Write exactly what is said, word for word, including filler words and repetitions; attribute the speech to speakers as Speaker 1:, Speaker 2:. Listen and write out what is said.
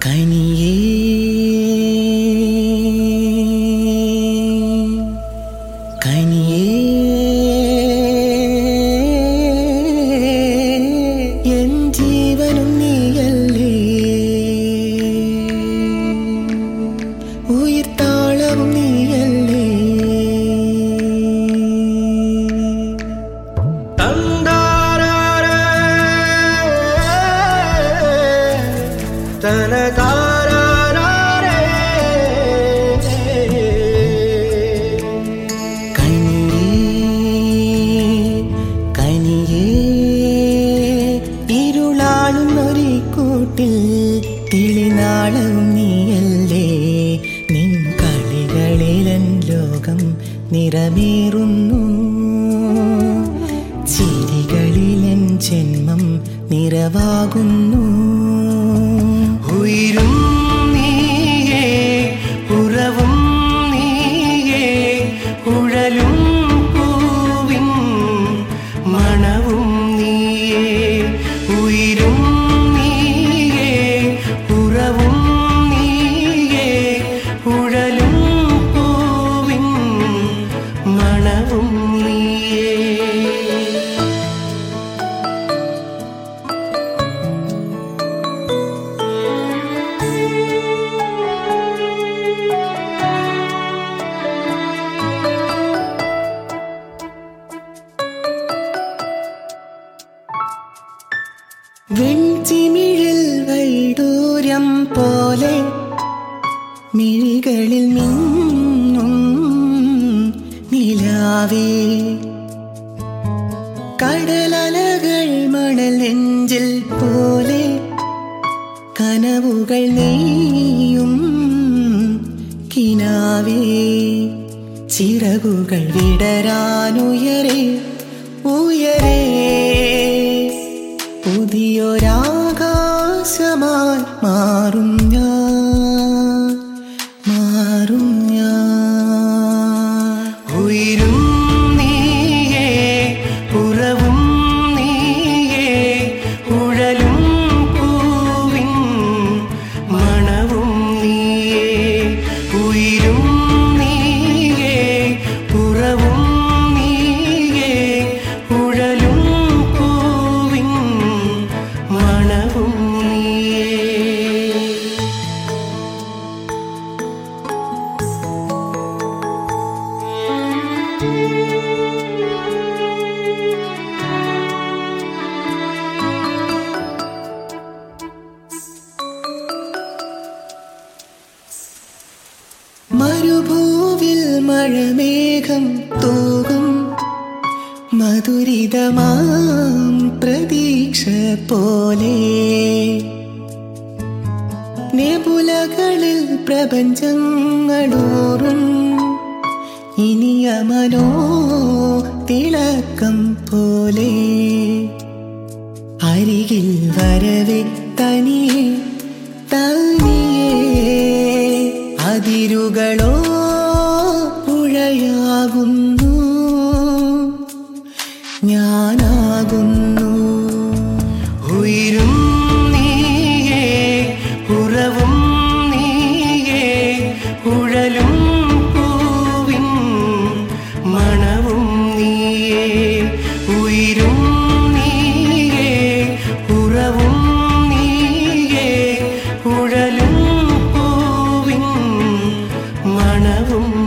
Speaker 1: കനിയേ കനിയേ N ജീവനും നീയല്ലേ, ഉയിർത്താളവും നീയല്ലേ. ഇരുളാളുന്നൊരിക്കൂട്ടിൽ തിളിനാളവും നീയല്ലേ, നിൻ കളികളിലൻ ലോകം നിറമേറുന്നു, ചിരികളിലൻ ജന്മം നിറവാകുന്നു. ഉയിരും നീയേ, ഉറവും നീയേ, ഉഴലും പൂവിൻ മണവും നീയേ. ഉയിരും നീയേ, ഉറവും നീയേ, ഉഴലും പൂവിൻ മണവും നീയേ. വെൺചിമിഴിൽ വൈഡൂര്യം പോലെ മിഴികളിൽ മിന്നും നിലാവേ, കടലലകൾ മണൽ നെഞ്ചിൽ പോലെ കനവുകൾ നെയ്യും കിനാവേ. ചിറകുകൾ വിടരാനുയരെ ഉയരെ പുതിയൊരാകാശമായി മാറും ഞാൻ, മാറും ഞാൻ. ഉയിരും നീയേ, ഉറവും നീയേ, ഉഴലും പൂവിൻ മണവും നീയേ. ഉയിരും നീയേ, ഉറവും നീയേ, ഉഴലും പൂവിൻ മണവും നീയേ. മരുഭൂവിൽ മഴമേഘം തൂകും മധുരിതമാം പ്രതീക്ഷ പോലെ, നെബുലകളിൽ പ്രപഞ്ചങ്ങളോറും ഇനിയ മനോ തിളക്കം പോലെ. അരികിൽ വരവെ തനിയെ തനിയെ അതിരുകളോ പുഴയാകുന്നു, ഞാനാകുന്നു. ഉയിരും നീയേ, ഉറവും നീയേ, ഉഴലും പൂവിൻ മണവും നീയേ. ഉയിരും നീയേ, ഉറവും നീയേ, ഉഴലും പൂവിൻ മണവും